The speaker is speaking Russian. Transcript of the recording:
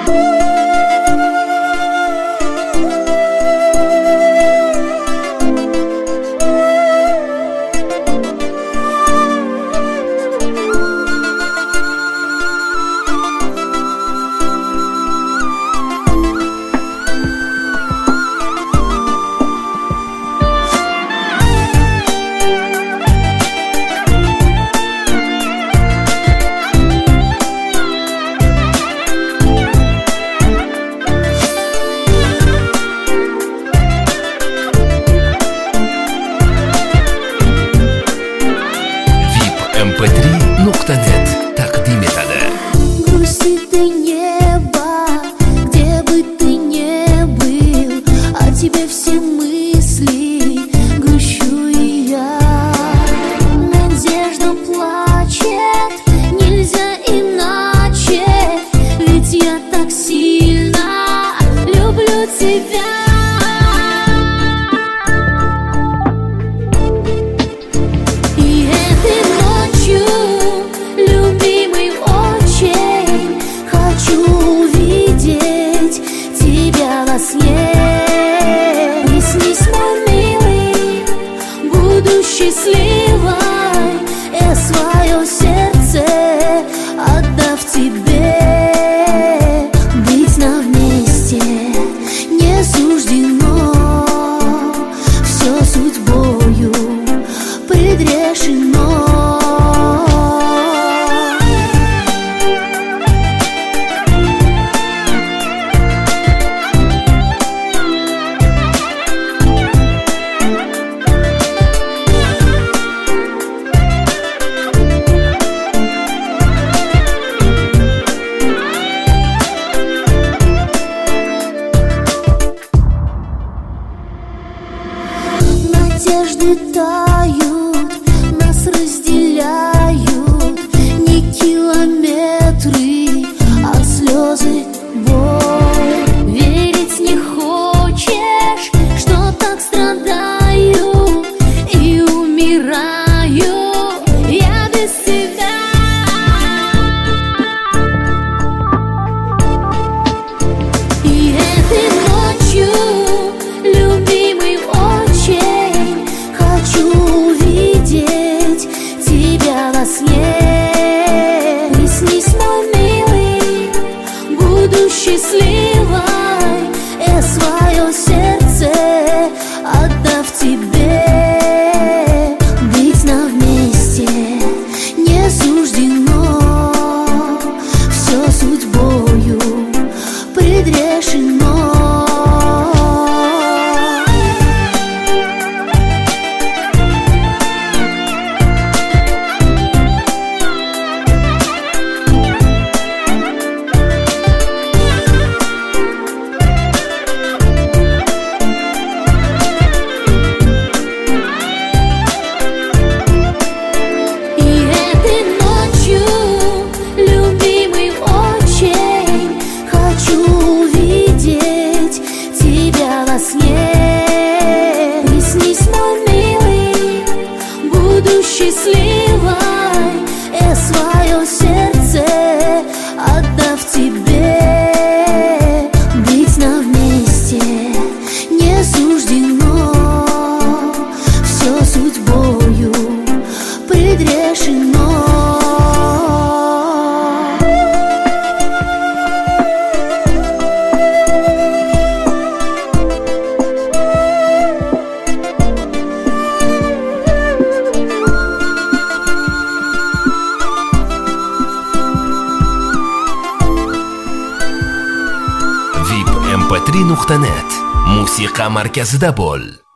VIP.mp3.net taqdim etadi. Грустит и небо, где бы ты ни был, о тебе все мысли, грущу и я. Надежда плачет, нельзя иначе, ведь я так сильно люблю тебя. Приснись, мой милый, буду счастливой, я свое сердце отдав тебе. Быть нам вместе не суждено, все судьбою предрешено. Надежды тают, нас разделяют не километры, а слезы, боль. Верить не хочешь, что так страдаю и умираю я без тебя. И этой ночью, любимый, очень хочу увидеть тебя во сне. Приснись, мой милый, буду счастливой, я свое сердце отдав тебе. Быть нам вместе не суждено, все судьбою предрешено. Приснись, мой милый, буду счастливой, я свое сердце отдав тебе. Быть нам вместе не суждено, все судьбою предрешено. VIP.mp3.net musiqa markazida bo'l.